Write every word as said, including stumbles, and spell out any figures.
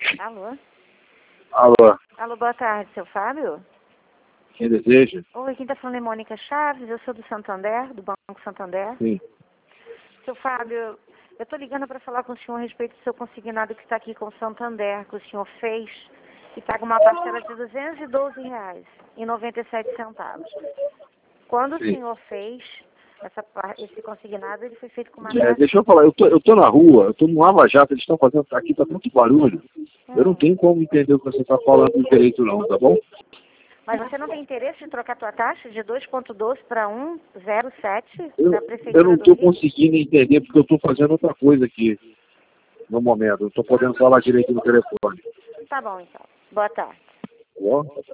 Alô? Alô, Alô, boa tarde, seu Fábio? quem deseja? Oi, quem está falando é Mônica Chaves, eu sou do Santander, do Banco Santander. Sim. Seu Fábio, eu estou ligando para falar com o senhor a respeito do seu consignado que está aqui com o Santander, que o senhor fez, e paga uma parcela de duzentos e doze reais e noventa e sete centavos. Quando Sim. o senhor fez essa, par- esse consignado, ele foi feito com uma É, taxa... deixa eu falar, eu tô, eu tô na rua, eu tô no Lava Jato, eles estão fazendo, aqui tá tanto barulho, eu não Hum. tenho como entender o que você está falando direito não, tá bom? Mas você não tem interesse em trocar a tua taxa de dois ponto doze para um vírgula zero sete Eu, da eu Prefeitura não do estou Rio? conseguindo entender porque eu estou fazendo outra coisa aqui no momento, eu estou podendo falar direito no telefone, Tá bom, então. Boa tarde. tá bom?